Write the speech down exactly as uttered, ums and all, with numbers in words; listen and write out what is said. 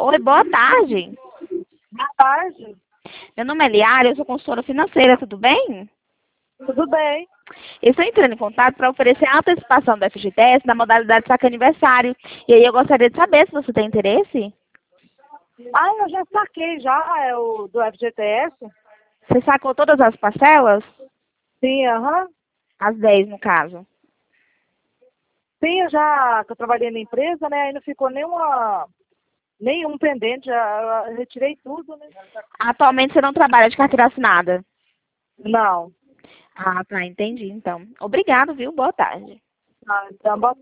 Oi, boa tarde. Boa tarde. Meu nome é Liara, eu sou consultora financeira, tudo bem? Tudo bem? Eu estou entrando em contato para oferecer a antecipação do F G T S na modalidade saque aniversário. E aí eu gostaria de saber se você tem interesse. Ah, eu já saquei já, é o do F G T S? Você sacou todas as parcelas? Sim, aham. As dez, no caso. Sim, eu já, que eu trabalhei na empresa, né, aí não ficou nenhuma, nenhum pendente, já eu retirei tudo, né? Atualmente você não trabalha de carteira assinada? Não. Ah, tá, entendi, então. Obrigado, viu? Boa tarde. Ah, então, boa